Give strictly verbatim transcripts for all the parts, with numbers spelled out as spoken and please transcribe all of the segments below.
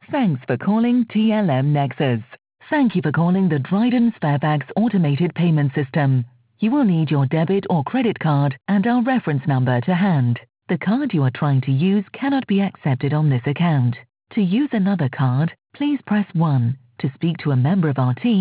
Thanks for calling T L M Nexus. Thank you for calling the Dryden Sparebags automated payment system. You will need your debit or credit card and our reference number to hand. The card you are trying to use cannot be accepted on this account. To use another card, please press one. To speak to a member of our team,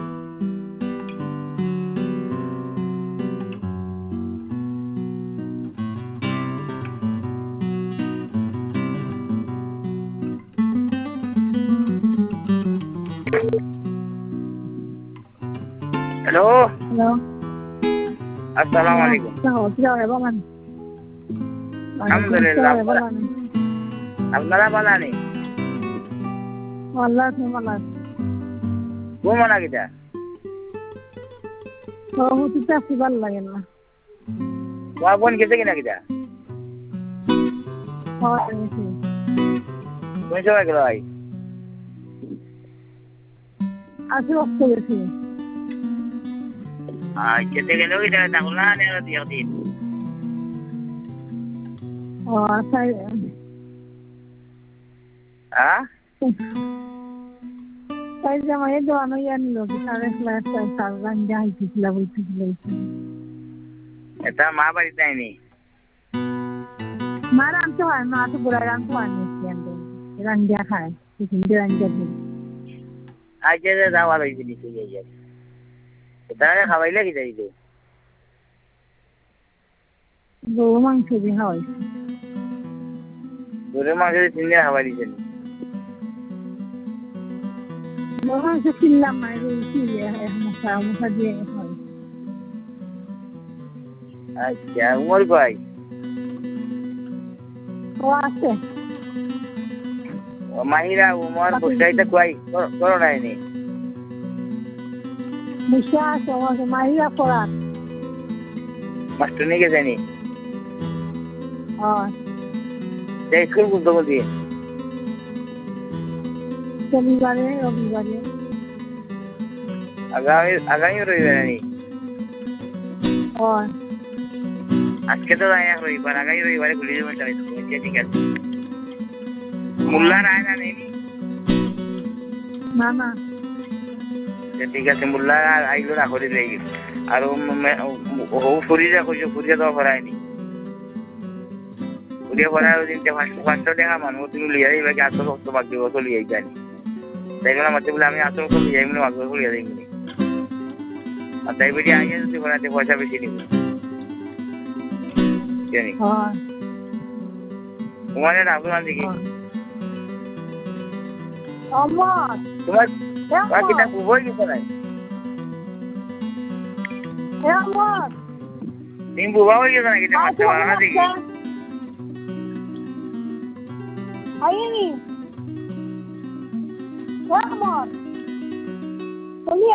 Hello. Hello. Assalamualaikum. Sao chưa rồi bác anh? Alhamdulillah. আপনারা ভালো আছেন? ভালো আছি ভালো আছি। ঘুমো না কিটা? তো হতে আসি ভালো লাগে না। তোমার বোন গেছে কিনা কিটা? হ্যাঁ গেছে। কোন সময় গেল ভাই? আজকে অফ গেছি। আচ্ছা থেকে লোক এটা তাহলে না নেওয়া দিয়ে দিন। ও আচ্ছা। হ্যাঁ? তাই জামাই দোয়ানো ইয়ান লোক সাড়ে ক্লাস সাড়ে রান্না হইছিল বলছিল। এটা মা বাড়ি যায়নি। মা রান্না হয় মা তো বড় রান্না হয় না রান্না খায় কিন্তু রান্না দিই। আজকে যাওয়া হইছে নিচে যাই। এটা খাওয়াইলে কি যাইতো? গরু মাংস দিয়ে হয়। গরু মাংস দিয়ে তিন দিন খাওয়াই দিছেন। গরু মাংস কিনলাম না কি মশলা মশলা দিয়ে হয়। আচ্ছা উমর ভাই। ও আছে। ও মাহিরা উমর বসাইতে কই করো নাইনি। মুশা সমাজ মাইয়া পড়া। মাস্টার নিয়ে গেছেনি। হ্যাঁ। এই স্কুল বলতে বলছি। রবিবারে রবিবারে। আগামী আগামী রবিবারে নি। হ্যাঁ। আজকে তো যাই না রবিবার আগামী রবিবারে খুলে দেবেন তাই তো ঠিক আছে। মোল্লা রায় না নেই। না না। ঠিক আছে মোল্লা আইলো না করে দেই। আর ও ফুরিয়া কইছো ফুরিয়া তো করায়নি। ফুরিয়া করার দিন তে ফার্স্ট ফার্স্ট দেখা মানুষ তুমি লিয়া দিবা কি আসল তো বাকি ও তো লিয়াই জানি। তাই না মতে বলে আমি আসল তো লিয়াই মানে বাকি ও লিয়া দিই। আর তাই বেটি আগে যদি করাতে পয়সা বেশি নিব। জানি। হ্যাঁ। তোমাদের নাম নাম দেখি। আমার তোমার বাকিটা খুবই কিছু নাই। আমার তুমি বুবা হয়ে গেছো নাকি তোমার মারতে পারো না দেখি। আইনি আমার তুমি